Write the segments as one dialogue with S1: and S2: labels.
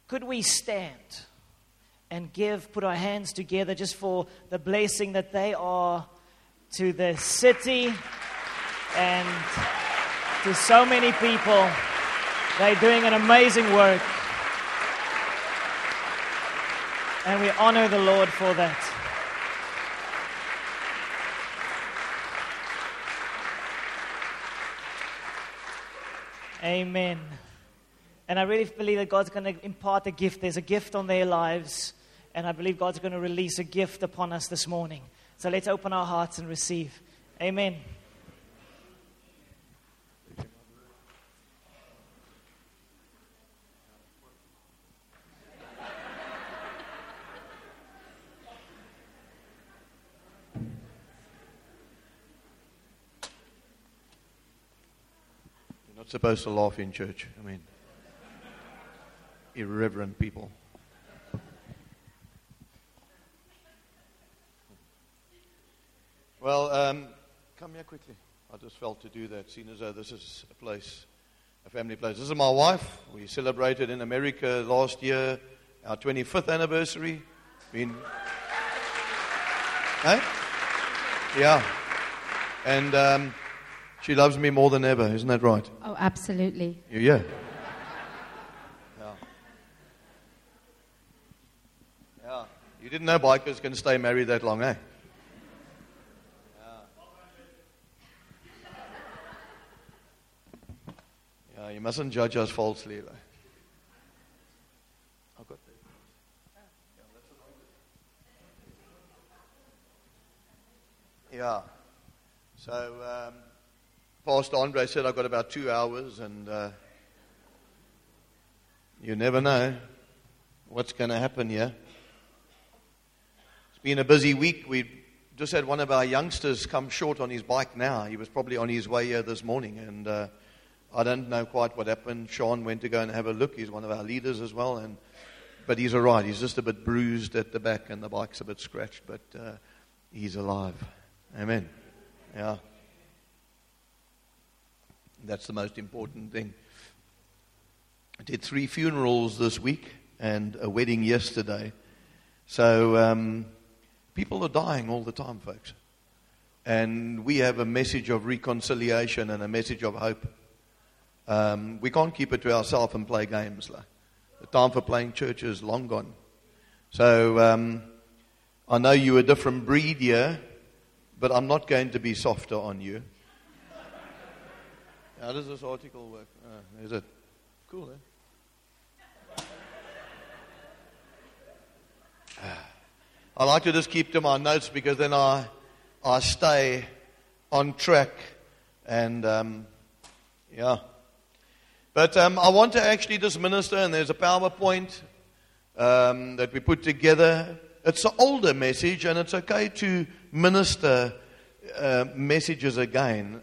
S1: Could we stand and put our hands together just for the blessing that they are to the city and to so many people. They're doing an amazing work. And we honor the Lord for that. Amen. And I really believe that God's going to impart a gift. There's a gift on their lives. And I believe God's going to release a gift upon us this morning. So let's open our hearts and receive. Amen.
S2: You're not supposed to laugh in church. I mean, irreverent people. Well, come here quickly. I just felt to do that, seeing as though this is a family place. This is my wife. We celebrated in America last year our 25th anniversary. Hey? Yeah. And she loves me more than ever, isn't that right?
S3: Oh, absolutely.
S2: Yeah. Yeah. You didn't know bikers can stay married that long, eh? Yeah, you mustn't judge us falsely. I've got that. Yeah. So, Pastor Andre said I've got about 2 hours, and you never know what's going to happen here. It's been a busy week. We just had one of our youngsters come short on his bike now. He was probably on his way here this morning, and I don't know quite what happened. Sean went to go and have a look. He's one of our leaders as well, but he's all right. He's just a bit bruised at the back, and the bike's a bit scratched, but he's alive. Amen. Yeah. That's the most important thing. I did 3 funerals this week and a wedding yesterday. So people are dying all the time, folks. And we have a message of reconciliation and a message of hope. We can't keep it to ourselves and play games. The time for playing church is long gone. So I know you're a different breed here, but I'm not going to be softer on you. How does this article work? Is it cool, eh? I like to just keep to my notes because then I stay on track. And yeah. But I want to actually just minister, and there's a PowerPoint that we put together. It's an older message, and it's okay to minister messages again.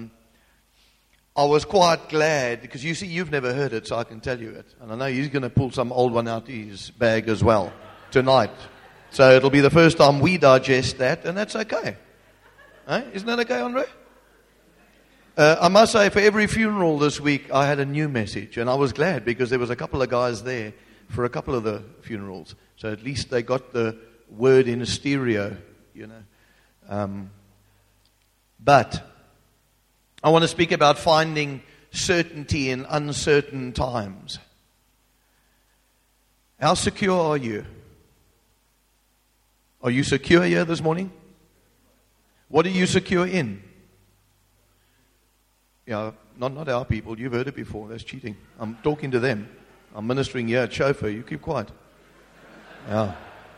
S2: I was quite glad, because you see, you've never heard it, so I can tell you it. And I know he's going to pull some old one out of his bag as well tonight. So it'll be the first time we digest that, and that's okay. Isn't that okay, Andre? I must say, for every funeral this week, I had a new message. And I was glad, because there was a couple of guys there for a couple of the funerals. So at least they got the word in stereo, you know. But I want to speak about finding certainty in uncertain times. How secure are you? Are you secure here this morning? What are you secure in? Yeah, not our people. You've heard it before. That's cheating. I'm talking to them. I'm ministering here at Chauffeur. You keep quiet. Yeah.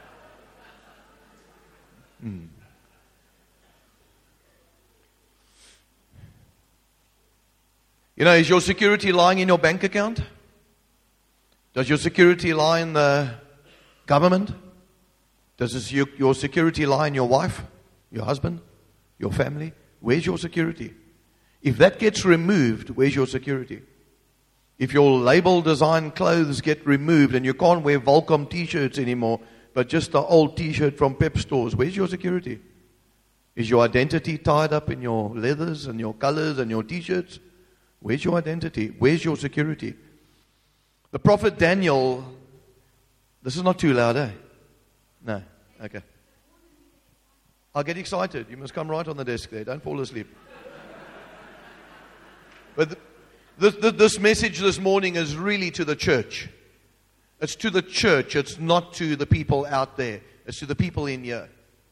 S2: You know, is your security lying in your bank account? Does your security lie in the government? Does your security lie in your wife, your husband, your family? Where's your security? If that gets removed, where's your security? If your label design clothes get removed and you can't wear Volcom t-shirts anymore, but just the old t-shirt from Pep stores, where's your security? Is your identity tied up in your leathers and your colors and your t-shirts? Where's your identity? Where's your security? The prophet Daniel This is not too loud, eh? No. Okay. I'll get excited. You must come right on the desk there. Don't fall asleep. But this message this morning is really to the church. It's to the church. It's not to the people out there. It's to the people in here.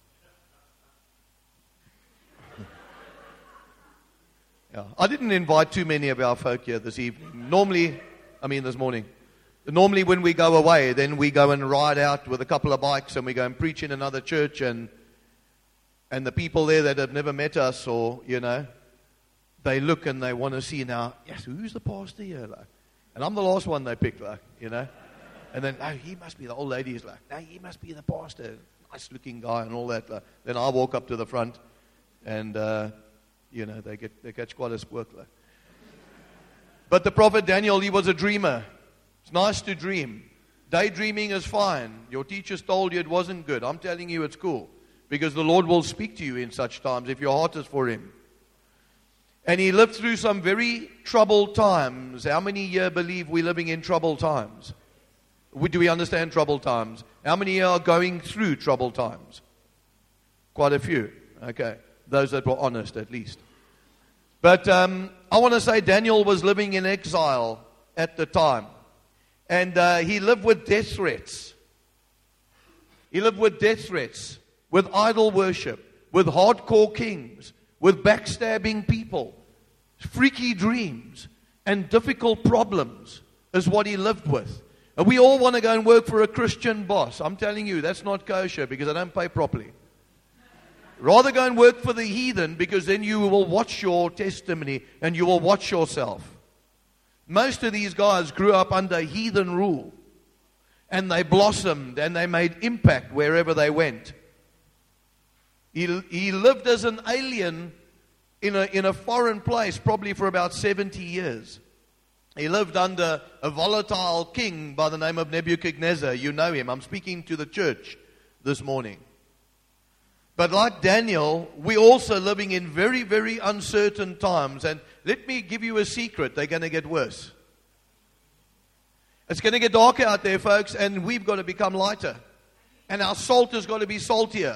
S2: Yeah. I didn't invite too many of our folk here this evening. This morning. Normally when we go away, then we go and ride out with a couple of bikes and we go and preach in another church, and the people there that have never met us, or, they look and they want to see now, yes, who's the pastor here? Like, and I'm the last one they pick, like, And then, no, he must be, the old lady is like, no, he must be the pastor. Nice looking guy and all that. Like. Then I walk up to the front and, they catch quite a squirk. Like. But the prophet Daniel, he was a dreamer. It's nice to dream. Daydreaming is fine. Your teachers told you it wasn't good. I'm telling you it's cool. Because the Lord will speak to you in such times if your heart is for Him. And he lived through some very troubled times. How many here believe we're living in troubled times? Do we understand troubled times? How many here are going through troubled times? Quite a few. Okay. Those that were honest, at least. But I want to say Daniel was living in exile at the time. And he lived with death threats. He lived with death threats, with idol worship, with hardcore kings, with backstabbing people, freaky dreams, and difficult problems is what he lived with. And we all want to go and work for a Christian boss. I'm telling you, that's not kosher because I don't pay properly. Rather go and work for the heathen, because then you will watch your testimony and you will watch yourself. Most of these guys grew up under heathen rule, and they blossomed and they made impact wherever they went. He lived as an alien in a foreign place, probably for about 70 years. He lived under a volatile king by the name of Nebuchadnezzar. You know him. I'm speaking to the church this morning. But like Daniel, we're also living in very, very uncertain times. And let me give you a secret. They're going to get worse. It's going to get darker out there, folks, and we've got to become lighter. And our salt has got to be saltier.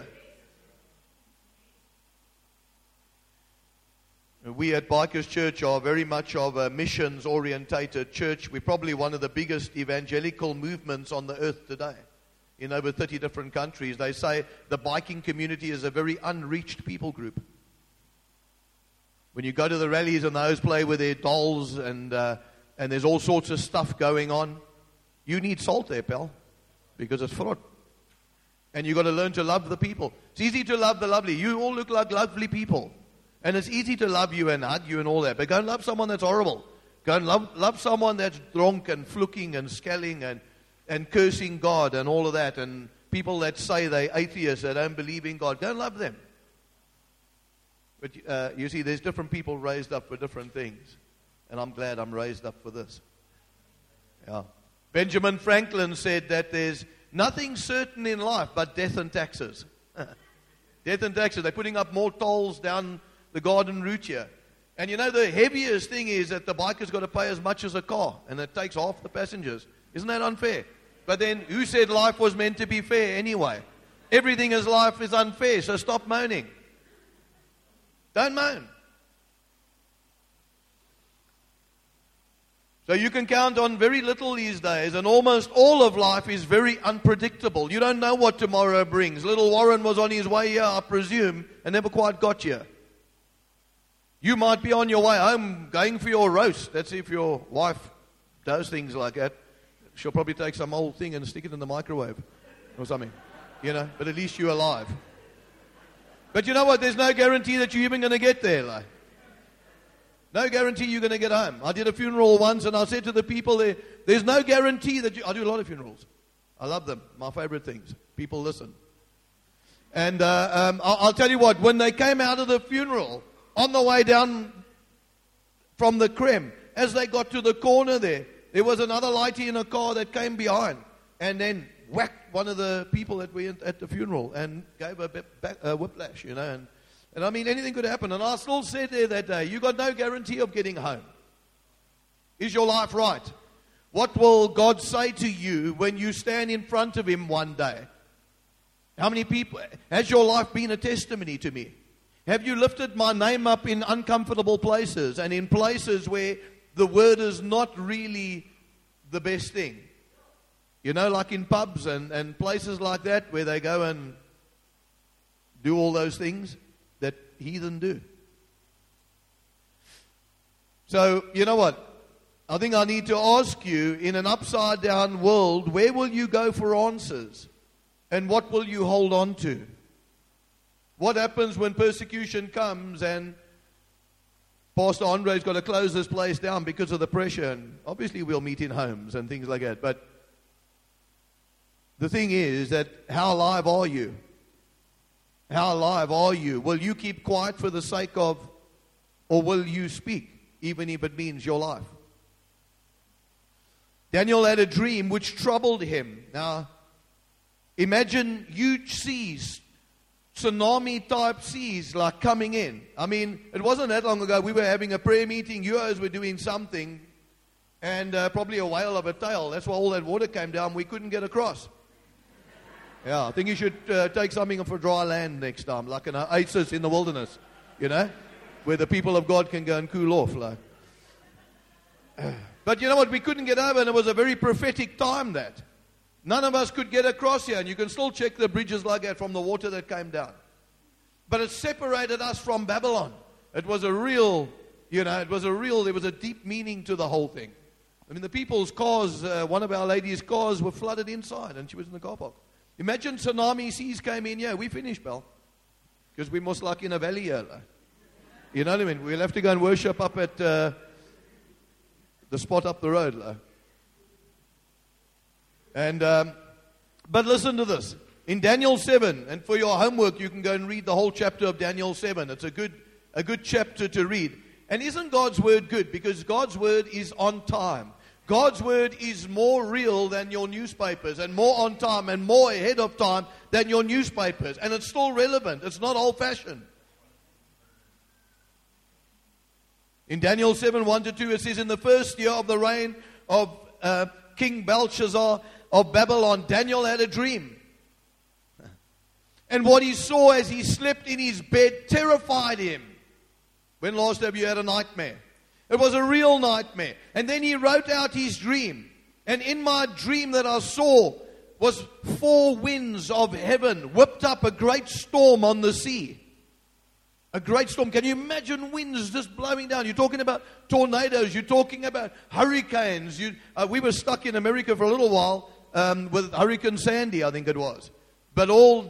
S2: We at Bikers Church are very much of a missions-orientated church. We're probably one of the biggest evangelical movements on the earth today. In over 30 different countries. They say the biking community is a very unreached people group. When you go to the rallies and those play with their dolls and there's all sorts of stuff going on, you need salt there, pal, because it's fraud. And you've got to learn to love the people. It's easy to love the lovely. You all look like lovely people. And it's easy to love you and hug you and all that. But go and love someone that's horrible. Go and love someone that's drunk and fluking and skelling and cursing God and all of that, and people that say they're atheists, that don't believe in God. Go and love them. But you see, there's different people raised up for different things, and I'm glad I'm raised up for this. Yeah. Benjamin Franklin said that there's nothing certain in life but death and taxes. Death and taxes. They're putting up more tolls down the garden route here. And you know, the heaviest thing is that the biker's got to pay as much as a car, and it takes half the passengers. Isn't that unfair? But then, who said life was meant to be fair anyway? Everything in life is unfair, so stop moaning. Don't moan. So you can count on very little these days, and almost all of life is very unpredictable. You don't know what tomorrow brings. Little Warren was on his way here, I presume, and never quite got here. You might be on your way home, going for your roast. That's if your wife does things like that. She'll probably take some old thing and stick it in the microwave or something, but at least you're alive. But you know what? There's no guarantee that you're even going to get there. Like. No guarantee you're going to get home. I did a funeral once, and I said to the people there, there's no guarantee that I do a lot of funerals. I love them. My favorite things. People listen. And I'll tell you what, when they came out of the funeral, on the way down from the creme, as they got to the corner there was another lighty in a car that came behind and then whacked one of the people that were at the funeral and gave a whiplash, And I mean, anything could happen. And I still said there that day, you got no guarantee of getting home. Is your life right? What will God say to you when you stand in front of Him one day? How many people, has your life been a testimony to me? Have you lifted my name up in uncomfortable places and in places where the word is not really the best thing? You know, like in pubs and places like that where they go and do all those things that heathen do. So, you know what? I think I need to ask you, in an upside down world, where will you go for answers? And what will you hold on to? What happens when persecution comes and Pastor Andre's got to close this place down because of the pressure? And obviously we'll meet in homes and things like that. But the thing is that how alive are you? How alive are you? Will you keep quiet for the sake of, or will you speak, even if it means your life? Daniel had a dream which troubled him. Now, imagine huge seas, tsunami-type seas, like coming in. I mean, it wasn't that long ago. We were having a prayer meeting. You guys were doing something, and probably a whale of a tail. That's why all that water came down. We couldn't get across. Yeah, I think you should take something for dry land next time, like an oasis in the wilderness, you know, where the people of God can go and cool off. Like. But you know what? We couldn't get over, and it was a very prophetic time that. None of us could get across here, and you can still check the bridges like that from the water that came down. But it separated us from Babylon. It was a real, there was a deep meaning to the whole thing. I mean, the people's cars, one of our ladies' cars were flooded inside, and she was in the car park. Imagine tsunami seas came in here. We finished, pal. Because we're most like in a valley here. Like. You know what I mean? We'll have to go and worship up at the spot up the road. Like. And but listen to this. In Daniel 7, and for your homework, you can go and read the whole chapter of Daniel 7. It's a good chapter to read. And isn't God's word good? Because God's word is on time. God's word is more real than your newspapers, and more on time and more ahead of time than your newspapers. And it's still relevant. It's not old-fashioned. In Daniel 7, 1-2, it says, in the first year of the reign of King Belshazzar of Babylon, Daniel had a dream. And what he saw as he slept in his bed terrified him. When last have you had a nightmare? It was a real nightmare. And then he wrote out his dream. And in my dream that I saw was 4 winds of heaven whipped up a great storm on the sea. A great storm. Can you imagine winds just blowing down? You're talking about tornadoes. You're talking about hurricanes. We were stuck in America for a little while with Hurricane Sandy, I think it was. But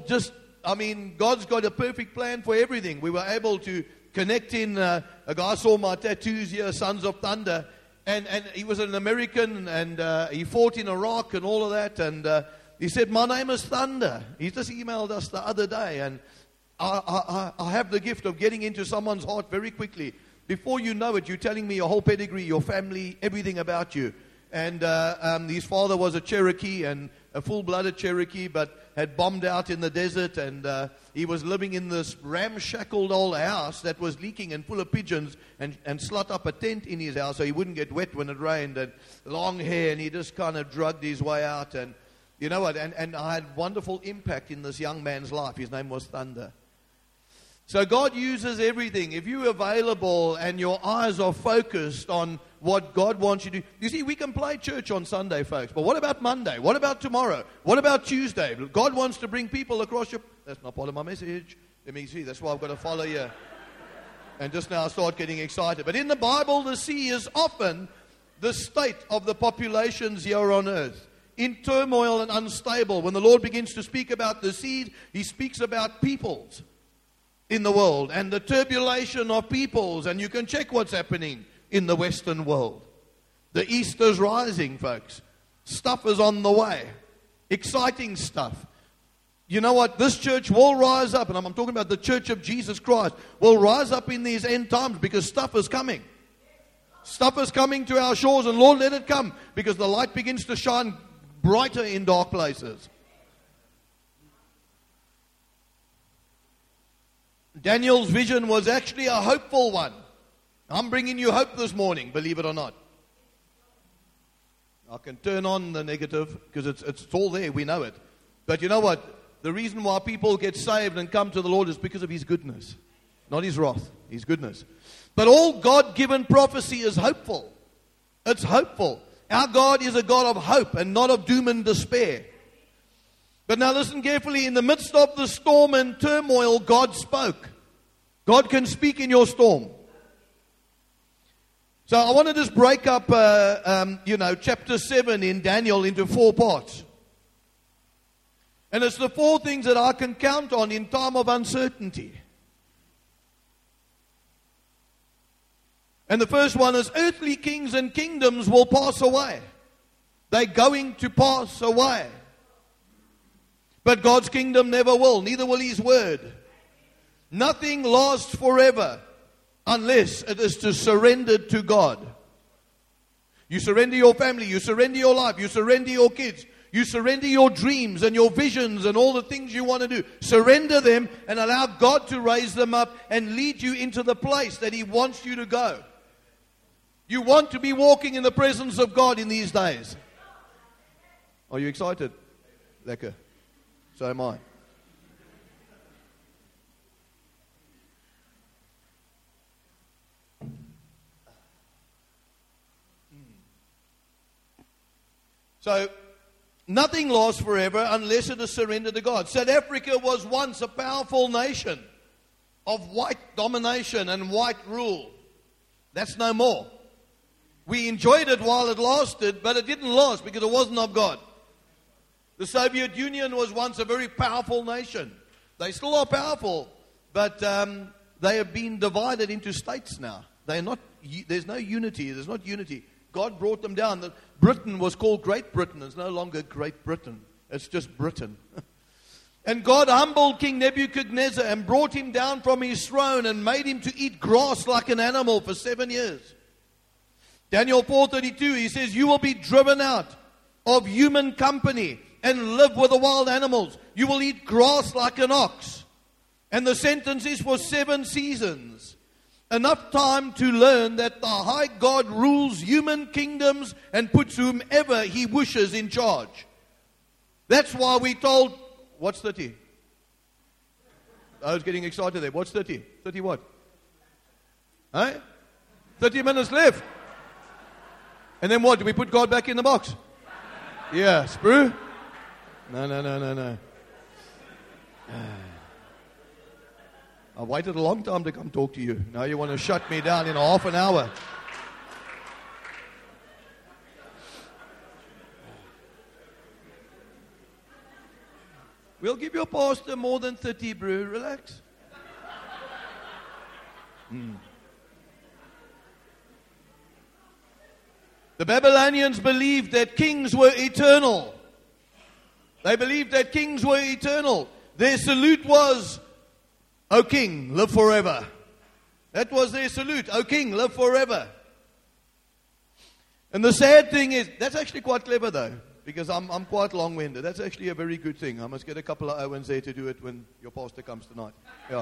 S2: God's got a perfect plan for everything. We were able to connect in, a guy saw my tattoos here, Sons of Thunder, and he was an American, and he fought in Iraq and all of that, and he said, my name is Thunder. He just emailed us the other day, and I have the gift of getting into someone's heart very quickly. Before you know it, you're telling me your whole pedigree, your family, everything about you. And his father was a Cherokee, and a full-blooded Cherokee, but had bombed out in the desert, and he was living in this ramshackled old house that was leaking and full of pigeons, and slot up a tent in his house so he wouldn't get wet when it rained, and long hair, and he just kind of drugged his way out. And you know what? And I had wonderful impact in this young man's life. His name was Thunder. So God uses everything. If you're available and your eyes are focused on what God wants you to do. You see, we can play church on Sunday, folks. But what about Monday? What about tomorrow? What about Tuesday? God wants to bring people across your... That's not part of my message. Let me see. That's why I've got to follow you. And just now I start getting excited. But in the Bible, the sea is often the state of the populations here on earth. In turmoil and unstable. When the Lord begins to speak about the sea, He speaks about peoples in the world and the turbulation of peoples, and you can check what's happening in the Western world. The East is rising, folks. Stuff is on the way. Exciting stuff. You know what? This church will rise up, and I'm talking about the Church of Jesus Christ, will rise up in these end times because stuff is coming. Stuff is coming to our shores, and Lord, let it come, because the light begins to shine brighter in dark places. Daniel's vision was actually a hopeful one. I'm bringing you hope this morning, believe it or not. I can turn on the negative because it's all there. We know it. But you know what? The reason why people get saved and come to the Lord is because of His goodness. Not His wrath, His goodness. But all God-given prophecy is hopeful. It's hopeful. Our God is a God of hope and not of doom and despair. But now listen carefully. In the midst of the storm and turmoil, God spoke. God can speak in your storm. So I want to just break up, chapter 7 in Daniel into 4 parts. And it's the 4 things that I can count on in time of uncertainty. And the first one is earthly kings and kingdoms will pass away. They're going to pass away. But God's kingdom never will, neither will His word. Nothing lasts forever unless it is to surrender to God. You surrender your family, you surrender your life, you surrender your kids, you surrender your dreams and your visions and all the things you want to do. Surrender them and allow God to raise them up and lead you into the place that He wants you to go. You want to be walking in the presence of God in these days. Are you excited? Lekker. So am I. So, nothing lasts forever unless it is surrendered to God. South Africa was once a powerful nation of white domination and white rule. That's no more. We enjoyed it while it lasted, but it didn't last because it wasn't of God. The Soviet Union was once a very powerful nation. They still are powerful, but they have been divided into states now. They're not. There's no unity. There's not unity. God brought them down. Britain was called Great Britain. It's no longer Great Britain. It's just Britain. And God humbled King Nebuchadnezzar and brought him down from his throne and made him to eat grass like an animal for 7 years. Daniel 4:32, he says, you will be driven out of human company and live with the wild animals. You will eat grass like an ox. And the sentence is for 7 seasons. Enough time to learn that the high God rules human kingdoms and puts whomever He wishes in charge. That's why we told, what's 30? I was getting excited there. What's 30? 30 what? 30 minutes left. And then what? Do we put God back in the box? Yeah, sprue? No. I waited a long time to come talk to you. Now you want to shut me down in half an hour. We'll give your pastor more than 30, bro. Relax. The Babylonians believed that kings were eternal. They believed that kings were eternal. Their salute was, O king, live forever. That was their salute. O king, live forever. And the sad thing is, that's actually quite clever though, because I'm quite long-winded. That's actually a very good thing. I must get a couple of Owens there to do it when your pastor comes tonight. Yeah.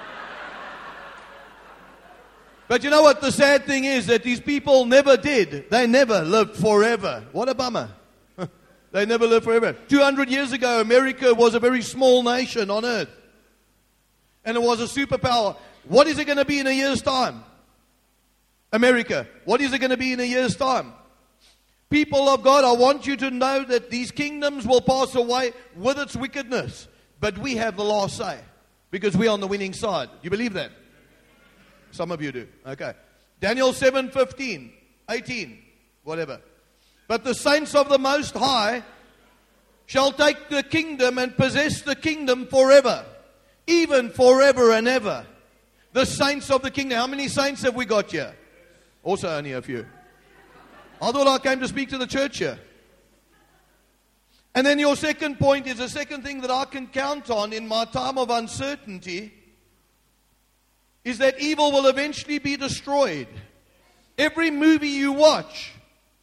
S2: But you know what? The sad thing is that these people never did. They never lived forever. What a bummer. They never lived forever. 200 years ago, America was a very small nation on earth. And it was a superpower. What is it going to be in a year's time? America. What is it going to be in a year's time? People of God, I want you to know that these kingdoms will pass away with its wickedness. But we have the last say. Because we're on the winning side. Do you believe that? Some of you do. Okay. Daniel 7:15, 18, whatever. But the saints of the Most High shall take the kingdom and possess the kingdom forever. Even forever and ever. The saints of the kingdom. How many saints have we got here? Also only a few. I thought I came to speak to the church here. And then your second point is the second thing that I can count on in my time of uncertainty is that evil will eventually be destroyed. Every movie you watch,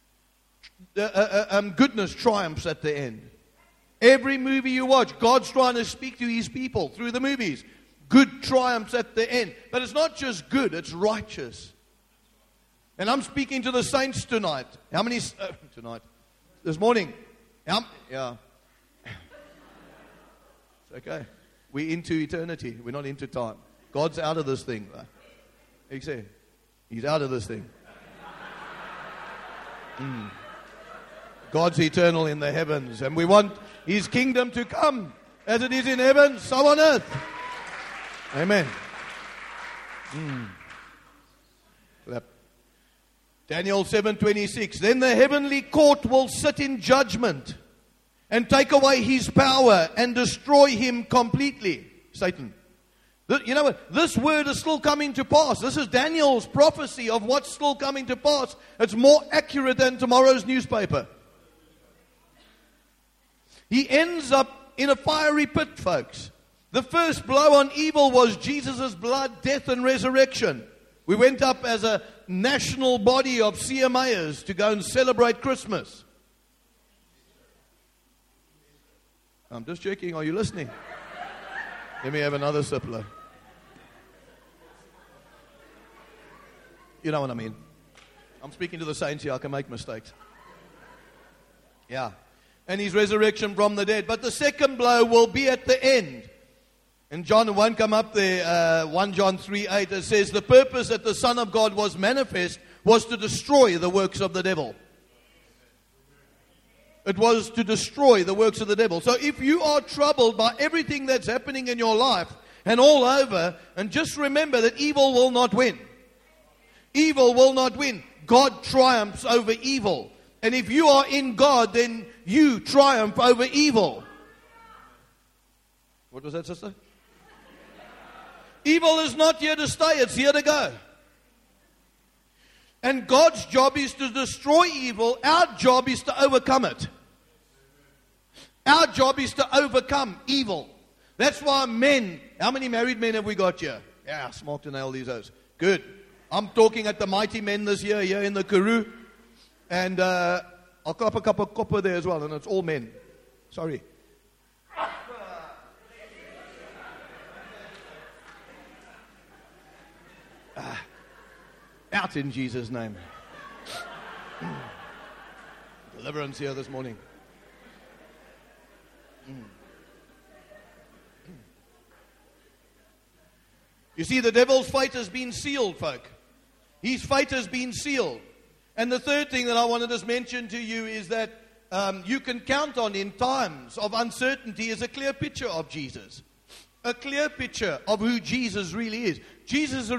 S2: goodness triumphs at the end. Every movie you watch, God's trying to speak to His people through the movies. Good triumphs at the end. But it's not just good, it's righteous. And I'm speaking to the saints tonight. How many tonight? this morning. Yeah. It's okay. We're into eternity. We're not into time. God's out of this thing. You say, He's out of this thing. God's eternal in the heavens, and we want His kingdom to come as it is in heaven, so on earth. Amen. Clap. Daniel 7:26. Then the heavenly court will sit in judgment and take away his power and destroy him completely. Satan. You know what? This word is still coming to pass. This is Daniel's prophecy of what's still coming to pass. It's more accurate than tomorrow's newspaper. He ends up in a fiery pit, folks. The first blow on evil was Jesus' blood, death, and resurrection. We went up as a national body of CMAers to go and celebrate Christmas. I'm just checking. Are you listening? Let me have another sipler. You know what I mean. I'm speaking to the saints here. I can make mistakes. Yeah. And his resurrection from the dead. But the second blow will be at the end. And John won't come up there. 1 John 3:8. It says, the purpose that the Son of God was manifest was to destroy the works of the devil. It was to destroy the works of the devil. So if you are troubled by everything that's happening in your life and all over, and just remember that evil will not win. Evil will not win. God triumphs over evil. And if you are in God, then you triumph over evil. What was that, sister? Evil is not here to stay, it's here to go. And God's job is to destroy evil. Our job is to overcome it. Our job is to overcome evil. That's why men, how many married men have we got here? Yeah, smoked and nailed these oats. Good. I'm talking at the mighty men this year here in the Karoo. And I'll clap a cup of copper there as well, and it's all men. Sorry. Out in Jesus' name. Deliverance here this morning. You see, the devil's fate has been sealed, folk. His fate has been sealed. And the third thing that I want to just mention to you is that you can count on in times of uncertainty is a clear picture of Jesus. A clear picture of who Jesus really is. Jesus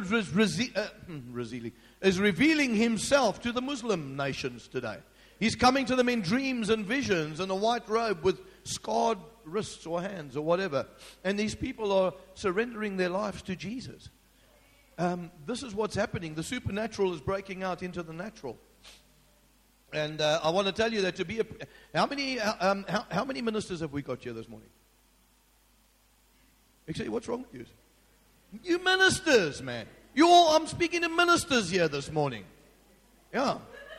S2: is revealing himself to the Muslim nations today. He's coming to them in dreams and visions in a white robe with scarred wrists or hands or whatever. And these people are surrendering their lives to Jesus. This is what's happening. The supernatural is breaking out into the natural. And I want to tell you that to be how many ministers have we got here this morning? Actually, what's wrong with you? You ministers, man. I'm speaking to ministers here this morning. Yeah.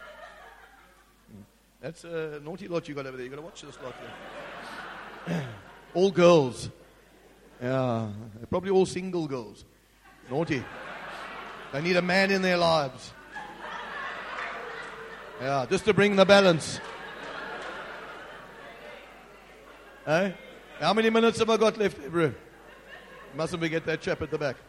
S2: That's a naughty lot you got over there. You got to watch this lot here. All girls. Yeah. They're probably all single girls. Naughty. They need a man in their lives. Yeah, just to bring the balance. Hey? How many minutes have I got left, bro? Mustn't forget that chap at the back.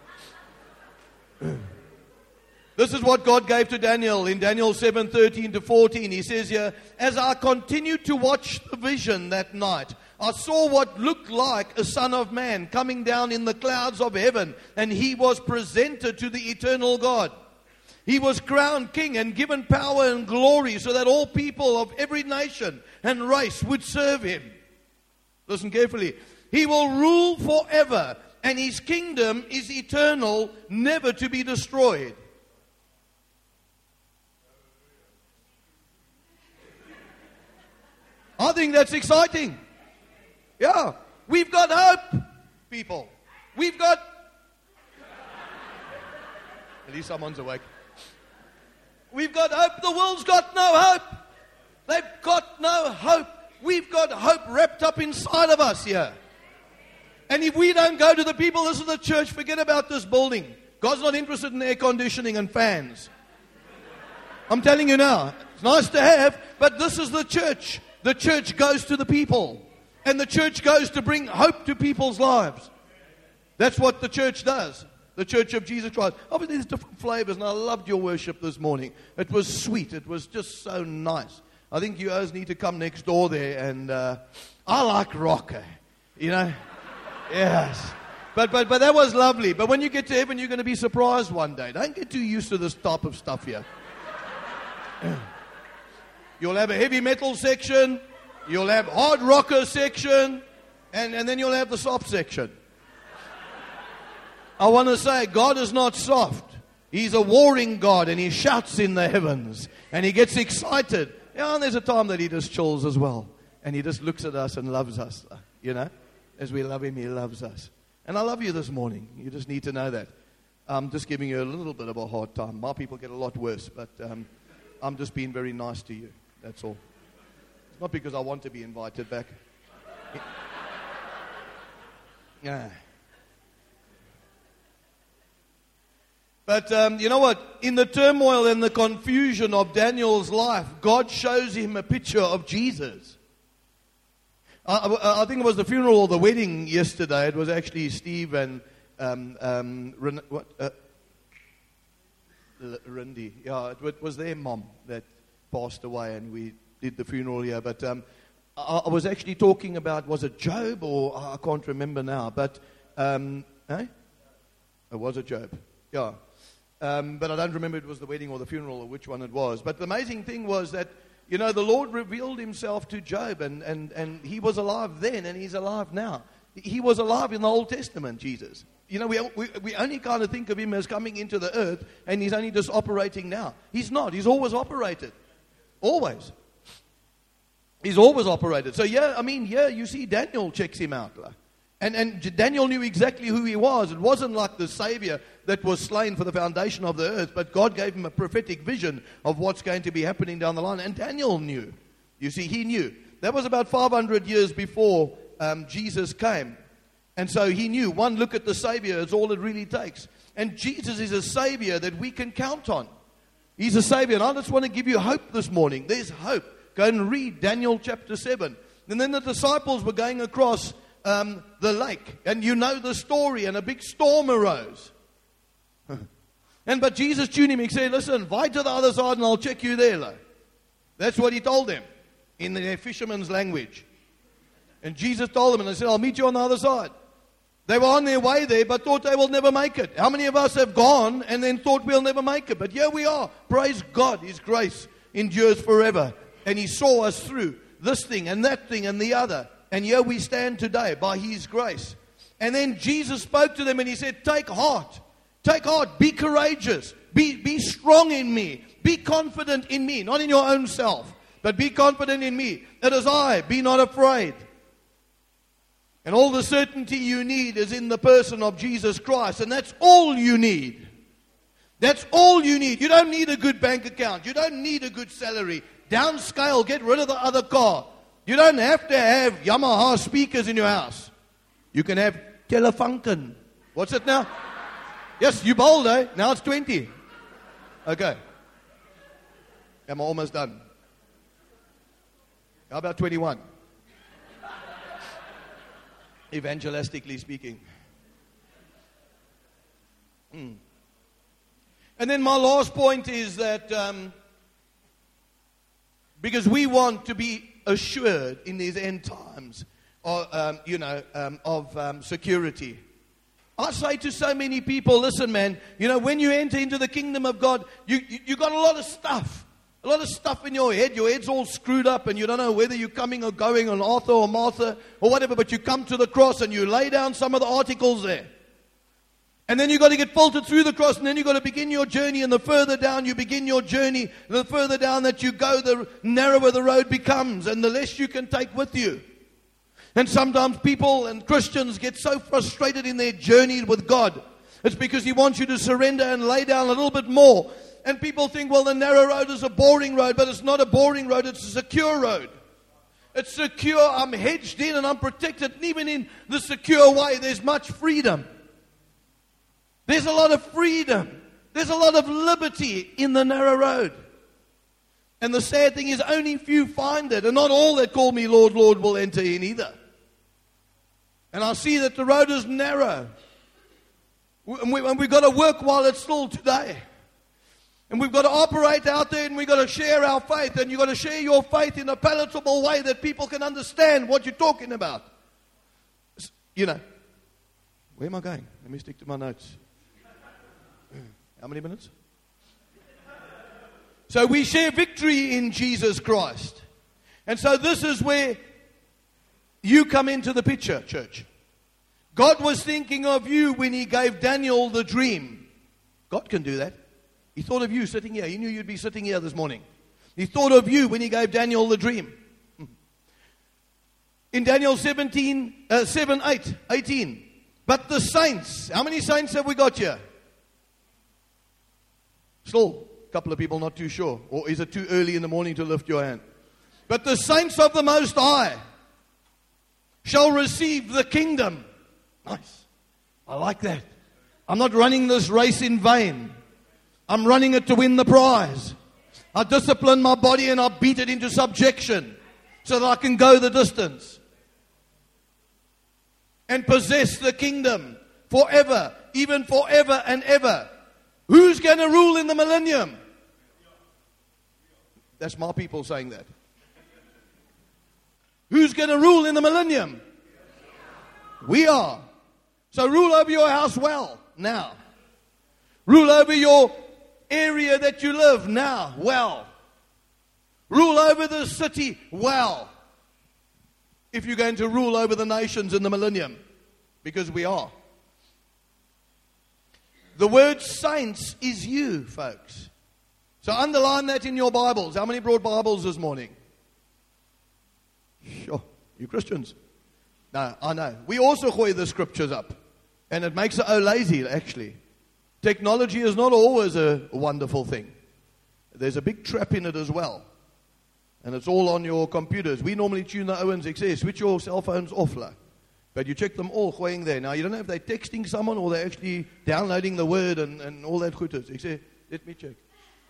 S2: This is what God gave to Daniel in Daniel 7:13-14. He says here, as I continued to watch the vision that night, I saw what looked like a son of man coming down in the clouds of heaven, and he was presented to the eternal God. He was crowned king and given power and glory so that all people of every nation and race would serve him. Listen carefully. He will rule forever, and his kingdom is eternal, never to be destroyed. I think that's exciting. Yeah. We've got hope, people. We've got... At least someone's awake. We've got hope. The world's got no hope. They've got no hope. We've got hope wrapped up inside of us here. And if we don't go to the people, this is the church, forget about this building. God's not interested in air conditioning and fans. I'm telling you now. It's nice to have, but this is the church. The church goes to the people. And the church goes to bring hope to people's lives. That's what the church does. The Church of Jesus Christ. Obviously, there's different flavors, and I loved your worship this morning. It was sweet. It was just so nice. I think you guys need to come next door there, and I like rock, you know. Yes. But that was lovely. But when you get to heaven, you're going to be surprised one day. Don't get too used to this type of stuff here. You'll have a heavy metal section, you'll have hard rocker section, and then you'll have the soft section. I want to say, God is not soft. He's a warring God, and He shouts in the heavens, and He gets excited. Yeah, and there's a time that He just chills as well, and He just looks at us and loves us, you know. As we love Him, He loves us. And I love you this morning. You just need to know that. I'm just giving you a little bit of a hard time. My people get a lot worse, but I'm just being very nice to you. That's all. It's not because I want to be invited back. Yeah. But you know what? In the turmoil and the confusion of Daniel's life, God shows him a picture of Jesus. I think it was the funeral or the wedding yesterday. It was actually Steve and Rindy. Yeah, it was their mom that passed away, and we did the funeral here. But I was actually talking about, was it Job or I can't remember now. But it was a Job. Yeah. But I don't remember if it was the wedding or the funeral or which one it was. But the amazing thing was that, you know, the Lord revealed Himself to Job, and he was alive then, and he's alive now. He was alive in the Old Testament, Jesus. You know, we only kind of think of Him as coming into the earth, and He's only just operating now. He's not. He's always operated. Always. He's always operated. So, you see Daniel checks Him out. And Daniel knew exactly who he was. It wasn't like the Savior that was slain for the foundation of the earth, but God gave him a prophetic vision of what's going to be happening down the line. And Daniel knew. You see, he knew. That was about 500 years before Jesus came. And so he knew. One look at the Savior is all it really takes. And Jesus is a Savior that we can count on. He's a Savior. And I just want to give you hope this morning. There's hope. Go and read Daniel chapter 7. And then the disciples were going across the lake, and you know the story, and a big storm arose. But Jesus tuned him. He said, listen, fight to the other side and I'll check you there. That's what He told them in their fisherman's language. And Jesus told them, and they said, I'll meet you on the other side. They were on their way there, but thought they will never make it. How many of us have gone and then thought we'll never make it? But here we are. Praise God. His grace endures forever. And He saw us through this thing and that thing and the other. And here we stand today by His grace. And then Jesus spoke to them and He said, take heart. Take heart. Be courageous. Be strong in me. Be confident in me. Not in your own self, but be confident in me. It is I. Be not afraid. And all the certainty you need is in the person of Jesus Christ. And that's all you need. That's all you need. You don't need a good bank account. You don't need a good salary. Downscale. Get rid of the other car. You don't have to have Yamaha speakers in your house. You can have Telefunken. What's it now? Yes, you bowled, eh? Now it's 20. Okay. Am I almost done? How about 21? Evangelistically speaking. And then my last point is that because we want to be assured in these end times of security. I say to so many people, listen, man, when you enter into the kingdom of God, you got a lot of stuff. A lot of stuff in your head. Your head's all screwed up and you don't know whether you're coming or going on Arthur or Martha or whatever, but you come to the cross and you lay down some of the articles there. And then you've got to get filtered through the cross, and then you've got to begin your journey. And the further down you begin your journey, the further down that you go, the narrower the road becomes, and the less you can take with you. And sometimes people and Christians get so frustrated in their journey with God. It's because He wants you to surrender and lay down a little bit more. And people think, well, the narrow road is a boring road, but it's not a boring road, it's a secure road. It's secure, I'm hedged in and I'm protected. And even in the secure way, there's much freedom. There's a lot of freedom. There's a lot of liberty in the narrow road. And the sad thing is only few find it. And not all that call me Lord, Lord will enter in either. And I see that the road is narrow. And we've got to work while it's still today. And we've got to operate out there, and we've got to share our faith. And you've got to share your faith in a palatable way that people can understand what you're talking about. You know. Where am I going? Let me stick to my notes. How many minutes? So we share victory in Jesus Christ. And so this is where you come into the picture, church. God was thinking of you when He gave Daniel the dream. God can do that. He thought of you sitting here. He knew you'd be sitting here this morning. He thought of you when He gave Daniel the dream. In Daniel 18. But the saints, how many saints have we got here? Still, a couple of people not too sure. Or is it too early in the morning to lift your hand? But the saints of the Most High shall receive the kingdom. Nice. I like that. I'm not running this race in vain. I'm running it to win the prize. I discipline my body and I beat it into subjection so that I can go the distance and possess the kingdom forever, even forever and ever. Who's going to rule in the millennium? That's my people saying that. Who's going to rule in the millennium? We are. So rule over your house well, now. Rule over your area that you live now, well. Rule over the city well. If you're going to rule over the nations in the millennium, because we are. The word saints is you, folks. So underline that in your Bibles. How many brought Bibles this morning? Sure, you Christians. No, I know. We also hoy the scriptures up. And it makes it lazy, actually. Technology is not always a wonderful thing. There's a big trap in it as well. And it's all on your computers. We normally tune the Owens XS. Switch your cell phones off. But you check them all going there. Now, you don't know if they're texting someone or they're actually downloading the word and all that goodness. You say, let me check.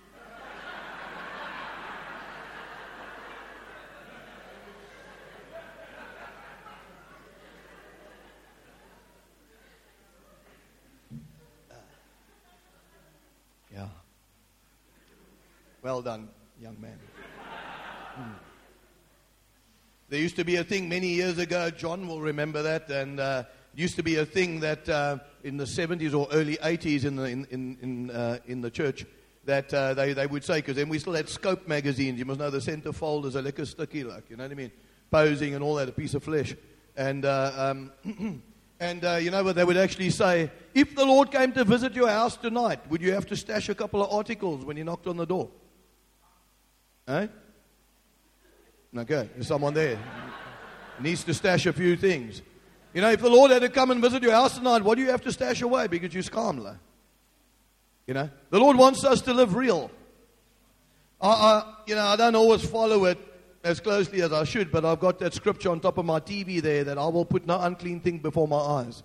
S2: Yeah. Well done, young man. There used to be a thing many years ago, John will remember that, and used to be a thing that in the 70s or early 80s in the church that they would say, because then we still had Scope magazines. You must know the centerfold is a lekker stukkie, like, you know what I mean? Posing and all that, a piece of flesh. And you know what they would actually say? If the Lord came to visit your house tonight, would you have to stash a couple of articles when you knocked on the door? Eh? Okay, there's someone there. Needs to stash a few things. You know, if the Lord had to come and visit your house tonight, what do you have to stash away? Because you're skamla. You know, the Lord wants us to live real. I don't always follow it as closely as I should, but I've got that scripture on top of my TV there that I will put no unclean thing before my eyes.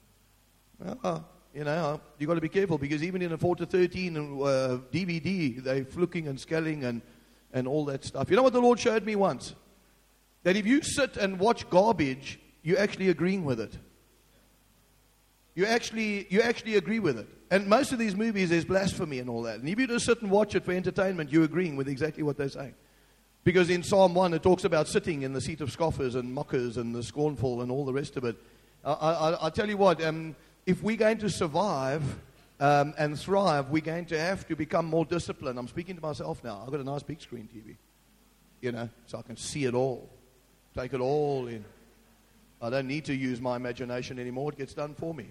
S2: You got to be careful, because even in a 4 to 13 DVD, they're fluking and skelling and all that stuff. You know what the Lord showed me once? That if you sit and watch garbage, you're actually agreeing with it. You actually agree with it. And most of these movies, there's blasphemy and all that. And if you just sit and watch it for entertainment, you're agreeing with exactly what they're saying. Because in Psalm 1, it talks about sitting in the seat of scoffers and mockers and the scornful and all the rest of it. I tell you what, if we're going to survive and thrive, we're going to have to become more disciplined. I'm speaking to myself now. I've got a nice big screen TV, so I can see it all, take it all in. I don't need to use my imagination anymore. It gets done for me.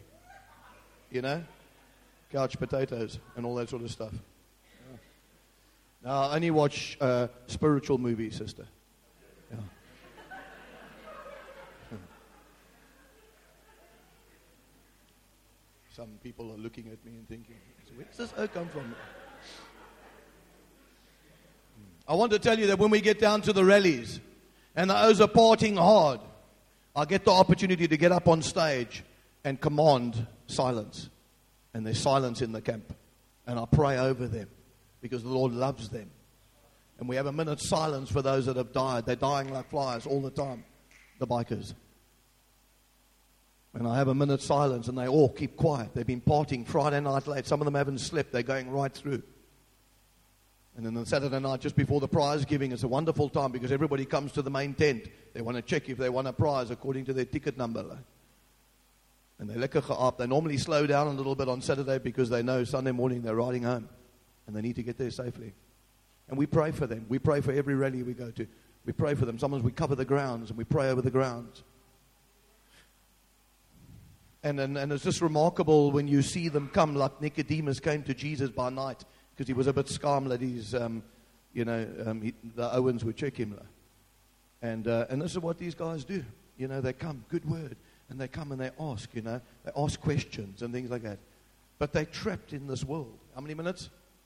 S2: Couch potatoes and all that sort of stuff. Yeah. Now, I only watch spiritual movies, sister. Yeah. Some people are looking at me and thinking, where does this come from? I want to tell you that when we get down to the rallies and the O's are partying hard, I get the opportunity to get up on stage and command silence. And there's silence in the camp. And I pray over them because the Lord loves them. And we have a minute's silence for those that have died. They're dying like flies all the time, the bikers. And I have a minute's silence and they all keep quiet. They've been partying Friday night late. Some of them haven't slept. They're going right through. And then on Saturday night, just before the prize giving, it's a wonderful time because everybody comes to the main tent. They want to check if they won a prize according to their ticket number. And they lekker geaap. They normally slow down a little bit on Saturday because they know Sunday morning they're riding home. And they need to get there safely. And we pray for them. We pray for every rally we go to. We pray for them. Sometimes we cover the grounds and we pray over the grounds. And it's just remarkable when you see them come, like Nicodemus came to Jesus by night because he was a bit scum that the Owens would check him. And this is what these guys do. They come, good word, and they come and they ask, they ask questions and things like that. But they're trapped in this world. How many minutes?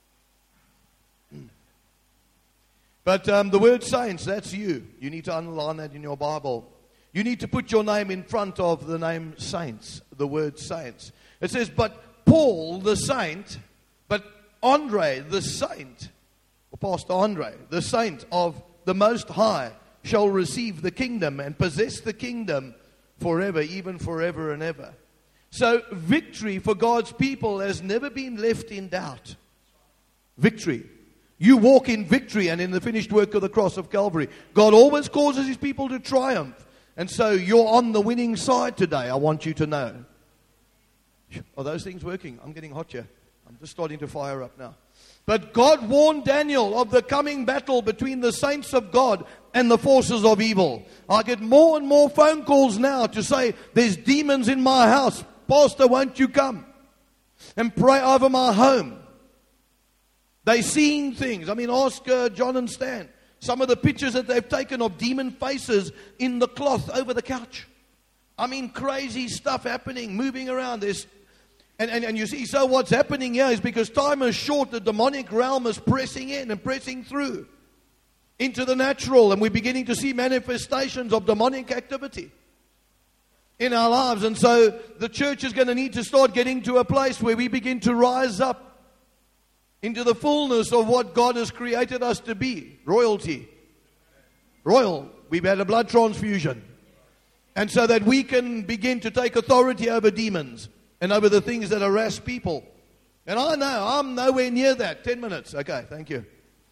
S2: But the word saints, that's you. You need to underline that in your Bible. You need to put your name in front of the name saints, the word saints. It says, but Paul the saint, but Andre the saint, or Pastor Andre, the saint of the Most High, shall receive the kingdom and possess the kingdom forever, even forever and ever. So victory for God's people has never been left in doubt. Victory. You walk in victory and in the finished work of the cross of Calvary. God always causes His people to triumph. And so you're on the winning side today, I want you to know. Are those things working? I'm getting hot here. I'm just starting to fire up now. But God warned Daniel of the coming battle between the saints of God and the forces of evil. I get more and more phone calls now to say, there's demons in my house. Pastor, won't you come and pray over my home? They're seeing things. I mean, ask John and Stan. Some of the pictures that they've taken of demon faces in the cloth over the couch. I mean, crazy stuff happening, moving around. And you see, so what's happening here is because time is short, the demonic realm is pressing in and pressing through into the natural. And we're beginning to see manifestations of demonic activity in our lives. And so the church is going to need to start getting to a place where we begin to rise up into the fullness of what God has created us to be. Royalty. Royal. We've had a blood transfusion. And so that we can begin to take authority over demons and over the things that harass people. And I know, I'm nowhere near that. 10 minutes. Okay, thank you.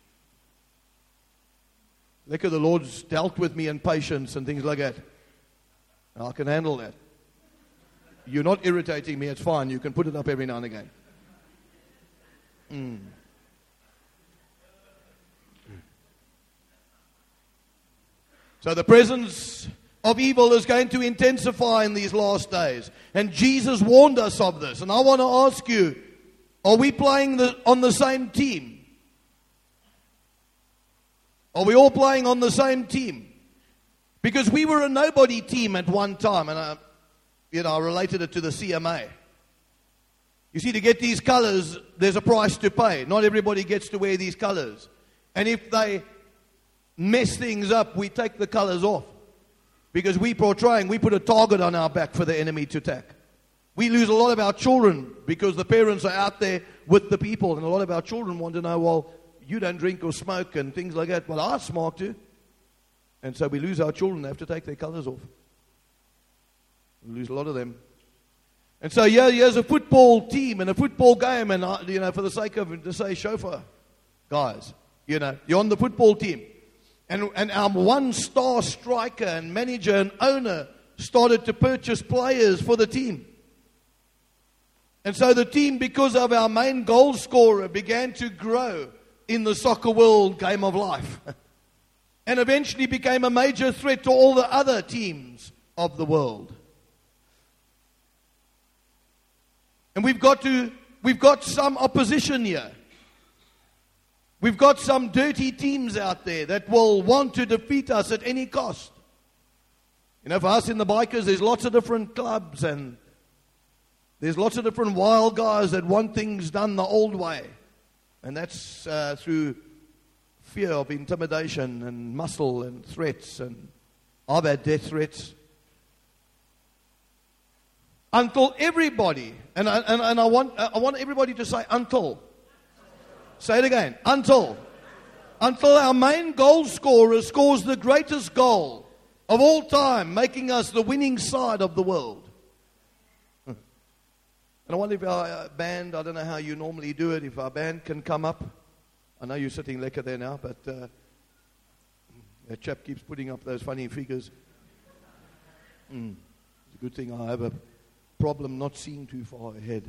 S2: Look, the Lord's dealt with me in patience and things like that. I can handle that. You're not irritating me, it's fine. You can put it up every now and again. So the presence of evil is going to intensify in these last days. And Jesus warned us of this. And I want to ask you, are we playing on the same team? Are we all playing on the same team? Because we were a nobody team at one time. And I related it to the CMA. You see, to get these colors, there's a price to pay. Not everybody gets to wear these colors. And if they mess things up, we take the colors off. Because we put a target on our back for the enemy to attack. We lose a lot of our children because the parents are out there with the people. And a lot of our children want to know, well, you don't drink or smoke and things like that. Well, I smoke too. And so we lose our children. They have to take their colors off. We lose a lot of them. And so here's a football team and a football game, and for the sake of to say chauffeur, guys, you're on the football team, and our one-star striker and manager and owner started to purchase players for the team, and so the team, because of our main goal scorer, began to grow in the soccer world game of life, and eventually became a major threat to all the other teams of the world. And we've got some opposition here. We've got some dirty teams out there that will want to defeat us at any cost. For us in the bikers, there's lots of different clubs and there's lots of different wild guys that want things done the old way. And that's through fear of intimidation and muscle and threats. And I've had death threats. Until everybody, and I want everybody to say until. Say it again, until. until our main goal scorer scores the greatest goal of all time, making us the winning side of the world. And I wonder if our band, I don't know how you normally do it, if our band can come up. I know you're sitting lekker there now, but that chap keeps putting up those funny figures. It's a good thing I have a problem not seeing too far ahead.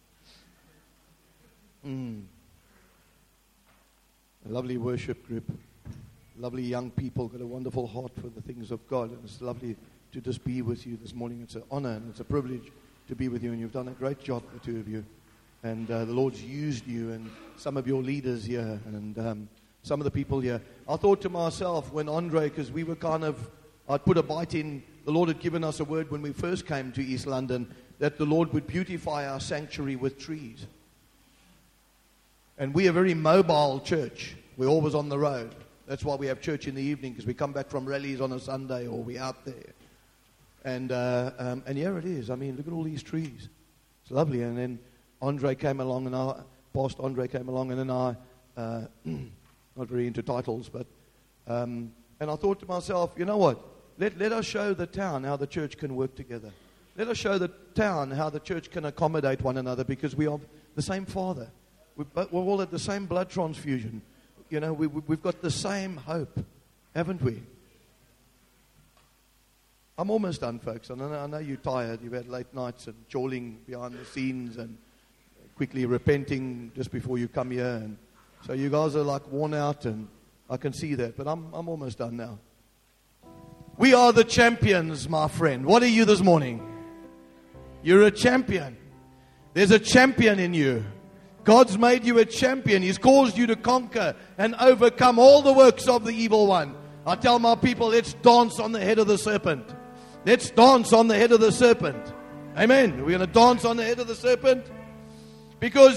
S2: A lovely worship group, lovely young people, got a wonderful heart for the things of God, and it's lovely to just be with you this morning. It's an honor and it's a privilege to be with you, and you've done a great job, the two of you. And the Lord's used you and some of your leaders here and some of the people here. I thought to myself when Andre, because we were I'd put a bite in, the Lord had given us a word when we first came to East London, that the Lord would beautify our sanctuary with trees. And we're a very mobile church. We're always on the road. That's why we have church in the evening, because we come back from rallies on a Sunday or we're out there. And here it is. I mean, look at all these trees. It's lovely. And then Andre came along, and Pastor Andre came along, and then not very into titles, but and I thought to myself, you know what? Let us show the town how the church can work together. Let us show the town how the church can accommodate one another, because we are the same Father. We're all at the same blood transfusion. You know, we've got the same hope, haven't we? I'm almost done, folks. I know you're tired. You've had late nights and jawling behind the scenes and quickly repenting just before you come here. And so you guys are like worn out, and I can see that. But I'm almost done now. We are the champions, my friend. What are you this morning? You're a champion. There's a champion in you. God's made you a champion. He's caused you to conquer and overcome all the works of the evil one. I tell my people, let's dance on the head of the serpent. Let's dance on the head of the serpent. Amen. We're going to dance on the head of the serpent because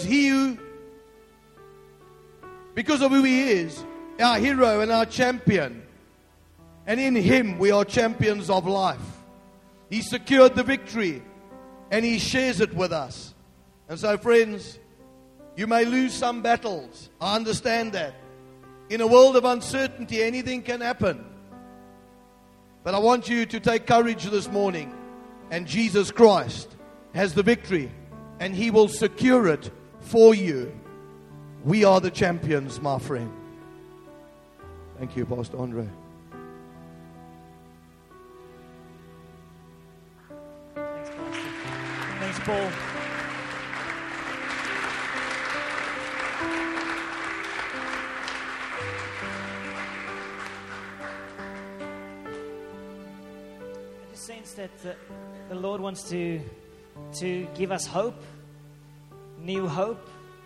S2: of who he is, our hero and our champion. And in him we are champions of life. He secured the victory and he shares it with us. And so, friends, you may lose some battles. I understand that. In a world of uncertainty, anything can happen. But I want you to take courage this morning. And Jesus Christ has the victory. And he will secure it for you. We are the champions, my friend. Thank you, Pastor Andre.
S1: Thanks, Pastor. Thanks, Paul. Sense that the Lord wants to give us hope, new hope.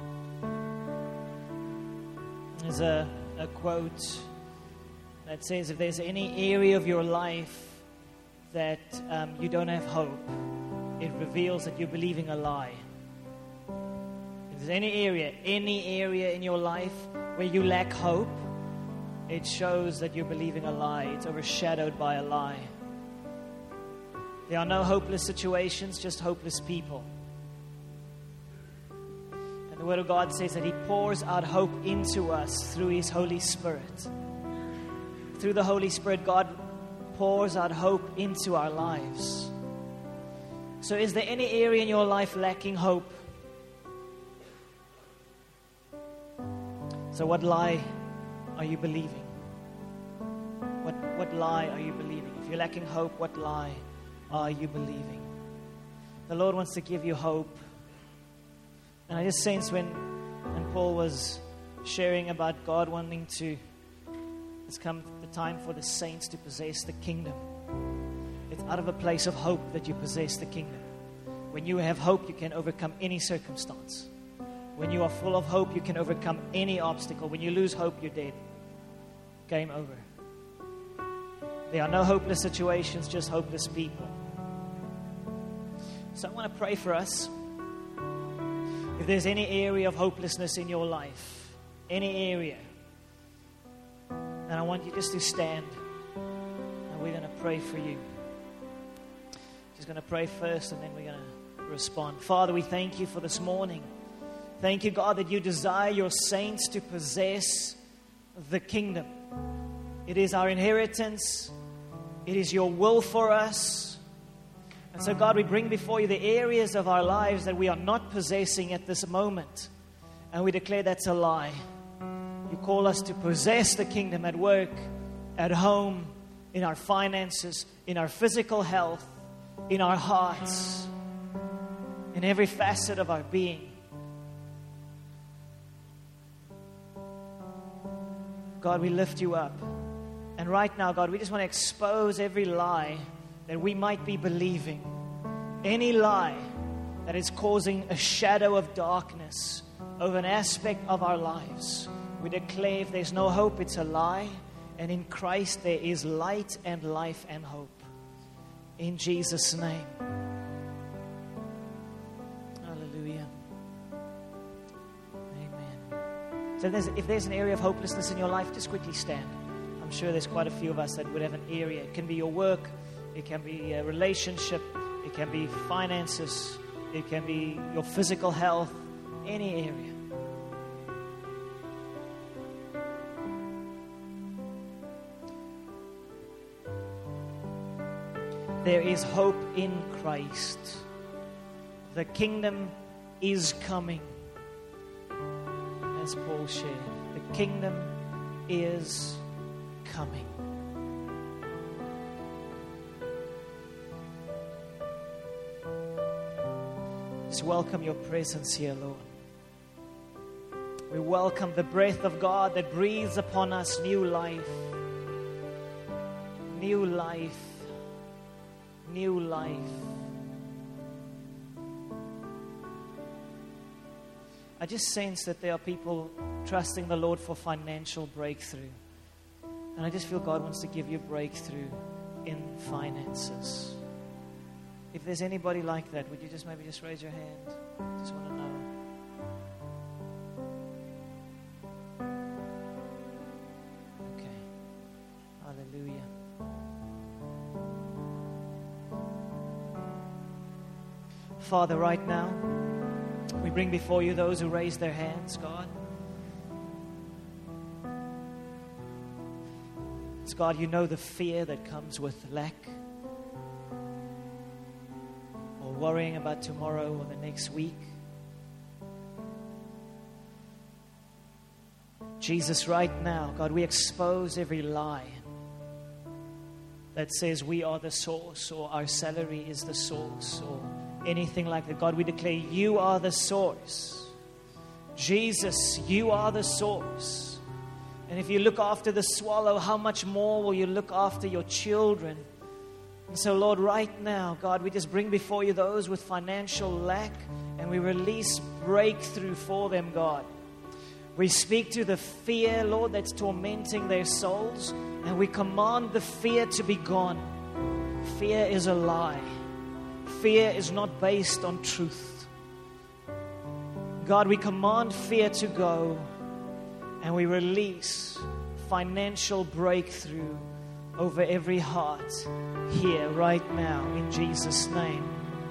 S1: There's a quote that says, if there's any area of your life that you don't have hope, it reveals that you're believing a lie. If there's any area in your life where you lack hope, it shows that you're believing a lie. It's overshadowed by a lie. There are no hopeless situations, just hopeless people. And the Word of God says that he pours out hope into us through his Holy Spirit. Through the Holy Spirit, God pours out hope into our lives. So is there any area in your life lacking hope? So what lie are you believing? What lie are you believing? If you're lacking hope, what lie are you believing? The Lord wants to give you hope. And I just sense when Paul was sharing about God wanting to, it's come the time for the saints to possess the kingdom. It's out of a place of hope that you possess the kingdom. When you have hope, you can overcome any circumstance. When you are full of hope, you can overcome any obstacle. When you lose hope, you're dead. Game over. There are no hopeless situations, just hopeless people. So I want to pray for us. If there's any area of hopelessness in your life, any area, and I want you just to stand, and we're going to pray for you. Just going to pray first, and then we're going to respond. Father, we thank you for this morning. Thank you, God, that you desire your saints to possess the kingdom. It is our inheritance. It is your will for us. And so, God, we bring before you the areas of our lives that we are not possessing at this moment. And we declare that's a lie. You call us to possess the kingdom at work, at home, in our finances, in our physical health, in our hearts, in every facet of our being. God, we lift you up. And right now, God, we just want to expose every lie that we might be believing. Any lie that is causing a shadow of darkness over an aspect of our lives. We declare if there's no hope, it's a lie. And in Christ there is light and life and hope. In Jesus' name. Hallelujah. Amen. So if there's an area of hopelessness in your life, just quickly stand. I'm sure there's quite a few of us that would have an area. It can be your work. It can be a relationship. It can be finances. It can be your physical health. Any area. There is hope in Christ. The kingdom is coming. As Paul shared, the kingdom is coming. Just welcome your presence here, Lord. We welcome the breath of God that breathes upon us new life. New life. New life. I just sense that there are people trusting the Lord for financial breakthrough. And I just feel God wants to give you breakthrough in finances. If there's anybody like that, would you just maybe just raise your hand? Just want to know. Okay. Hallelujah. Father, right now, we bring before you those who raise their hands, God. It's God, you know the fear that comes with lack, or worrying about tomorrow or the next week. Jesus, right now, God, we expose every lie that says we are the source, or our salary is the source, or anything like that. God, we declare you are the source. Jesus, you are the source. And if you look after the swallow, how much more will you look after your children? And so, Lord, right now, God, we just bring before you those with financial lack, and we release breakthrough for them, God. We speak to the fear, Lord, that's tormenting their souls, and we command the fear to be gone. Fear is a lie. Fear is not based on truth. God, we command fear to go, and we release financial breakthrough over every heart here right now in Jesus' name.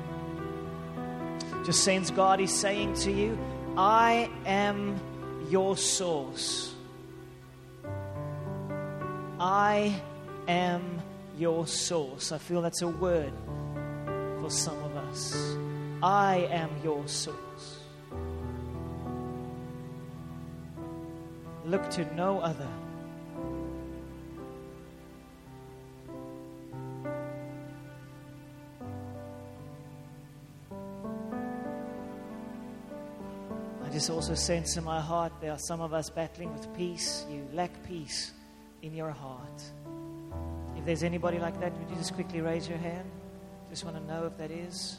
S1: Just sense God is saying to you, I am your source. I am your source. I feel that's a word for some of us. I am your source. Look to no other. I just also sense in my heart there are some of us battling with peace. You lack peace in your heart. If there's anybody like that, would you just quickly raise your hand? Just want to know if that is.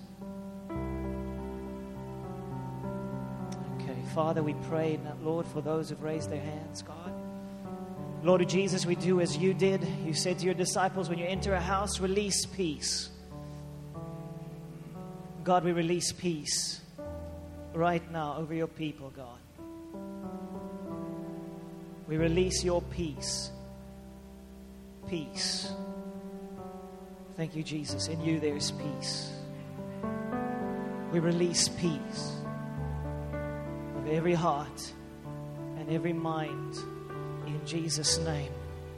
S1: Okay, Father, we pray, Lord, for those who've raised their hands, God. Lord Jesus, we do as you did. You said to your disciples, when you enter a house, release peace. God, we release peace right now over your people, God. We release your peace. Peace. Thank you, Jesus. In you there is peace. We release peace of every heart and every mind In Jesus' name.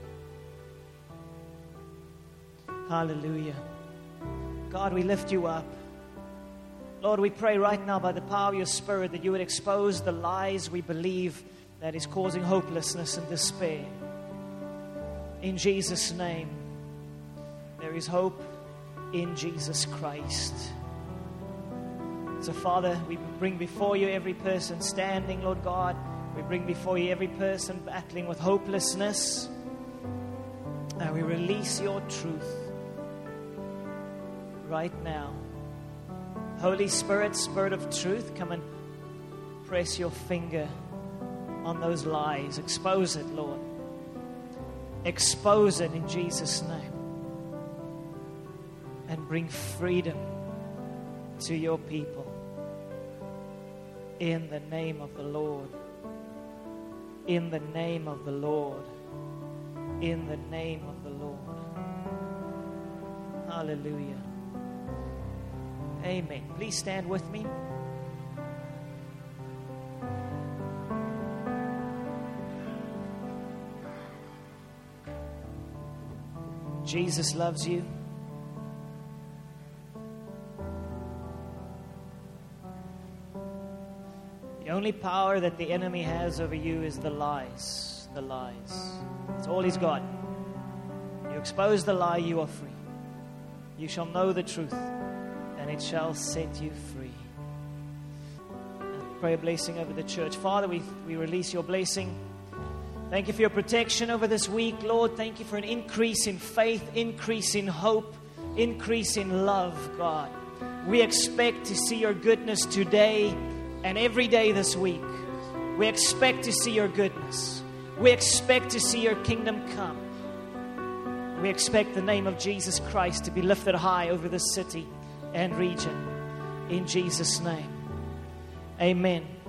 S1: Hallelujah. God, we lift you up. Lord, we pray right now by the power of your Spirit that you would expose the lies we believe that is causing hopelessness and despair. In Jesus' name, there is hope in Jesus Christ. So, Father, we bring before you every person standing, Lord God. We bring before you every person battling with hopelessness. And we release your truth right now. Holy Spirit, Spirit of truth, come and press your finger on those lies. Expose it, Lord. Expose it in Jesus' name. And bring freedom to your people. In the name of the Lord. In the name of the Lord. In the name of the Lord. Hallelujah. Amen. Please stand with me. Jesus loves you. The only power that the enemy has over you is the lies. The lies. That's all he's got. You expose the lie, you are free. You shall know the truth, and it shall set you free. Pray a blessing over the church. Father, we release your blessing. Thank you for your protection over this week, Lord. Thank you for an increase in faith, increase in hope, increase in love, God. We expect to see your goodness today and every day this week. We expect to see your goodness. We expect to see your kingdom come. We expect the name of Jesus Christ to be lifted high over this city and region. In Jesus' name. Amen.